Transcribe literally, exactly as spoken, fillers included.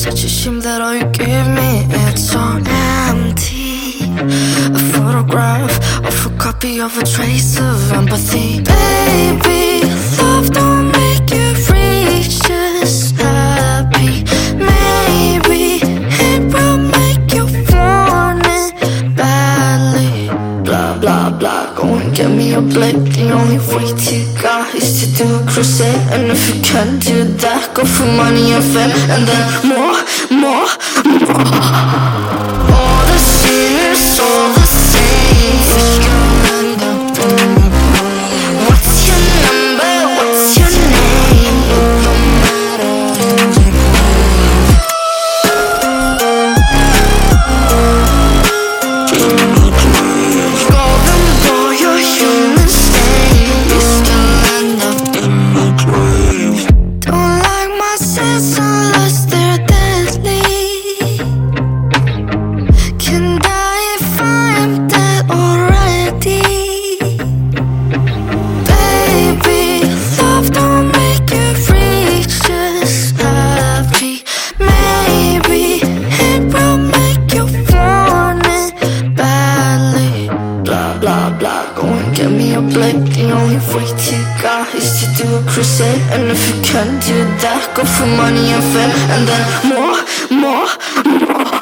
such a shame that all you give me, it's so empty. A photograph of a copy of a trace of empathy. Baby, love don't make you rich, just happy. Maybe it will make you want it badly. Blah, blah, blah, go and get me a blade. The only weight you got is to do a crusade. And if you can't do that, go for money and fame. And then more, more, more. All the singers, all the same. Wish you end up in the grave. What's your number, what's your name? It don't matter in the grave. Golden boy, you're human stain. You still end up in the grave. Don't like my sins unless they're deadly. Can die if I'm dead already. Baby, love don't make you rich, just happy. Maybe it will make you want it badly. Blah, blah, blah, go and get me a blade. The only weight you got is to do a crusade. And if you can't do that, go for money and fame. And then more, more, more.